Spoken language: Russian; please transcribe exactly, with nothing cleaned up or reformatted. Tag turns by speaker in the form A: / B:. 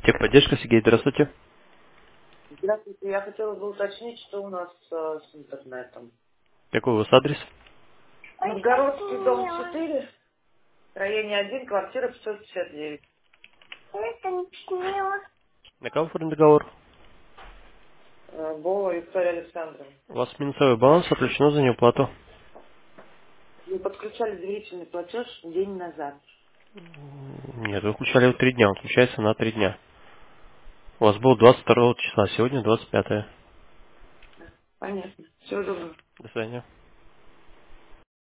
A: Техподдержка, Сергей, здравствуйте.
B: Здравствуйте, я хотела бы уточнить, что у нас э, с интернетом.
A: Какой у вас адрес?
B: Новгородский дом четыре, строение один, квартира пятьсот пятьдесят девять.
A: На кого оформлен договор?
B: Э, Бова Виктория Александровна.
A: У вас минусовой баланс, отключено за неуплату.
B: Вы подключали доверительный платеж день назад.
A: Нет, вы включали его три дня, он включается на три дня. У вас был двадцать второго числа, сегодня двадцать пятое.
B: Понятно. Всего доброго.
A: До свидания.